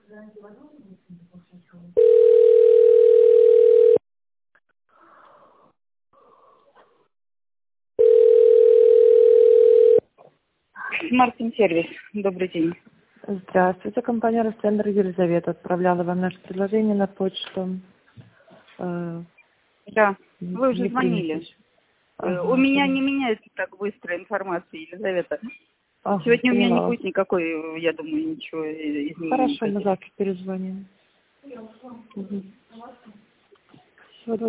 Мартин сервис. Добрый день. Здравствуйте, компания Ростендер, Елизавета отправляла вам наше предложение на почту. Да, вы уже звонили. У меня не меняется так быстро информация, Елизавета. Сегодня у меня не будет никакой, я думаю, ничего изменения. Хорошо, мы завтра перезвоним.